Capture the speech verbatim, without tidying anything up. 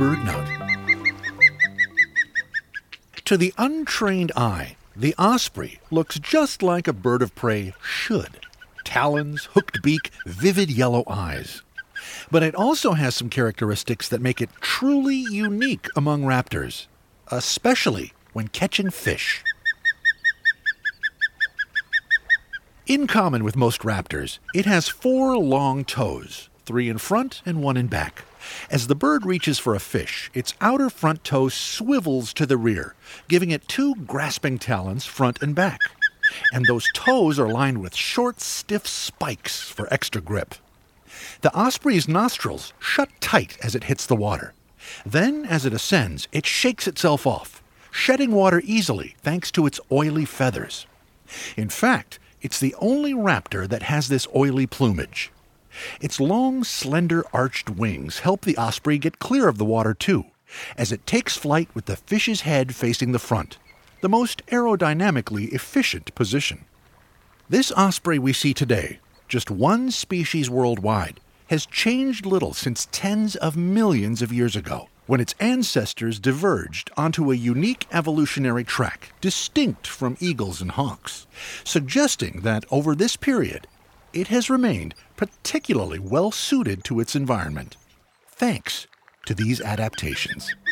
bird note. To the untrained eye, the osprey looks just like a bird of prey should. Talons, hooked beak, vivid yellow eyes. But it also has some characteristics that make it truly unique among raptors, especially when catching fish. In common with most raptors, it has four long toes, three in front and one in back. As the bird reaches for a fish, its outer front toe swivels to the rear, giving it two grasping talons front and back. And those toes are lined with short, stiff spikes for extra grip. The osprey's nostrils shut tight as it hits the water. Then, as it ascends, it shakes itself off, shedding water easily thanks to its oily feathers. In fact, it's the only raptor that has this oily plumage. Its long, slender, arched wings help the osprey get clear of the water too, as it takes flight with the fish's head facing the front, the most aerodynamically efficient position. This osprey we see today, just one species worldwide, has changed little since tens of millions of years ago, when its ancestors diverged onto a unique evolutionary track distinct from eagles and hawks, suggesting that over this period, it has remained particularly well suited to its environment, thanks to these adaptations.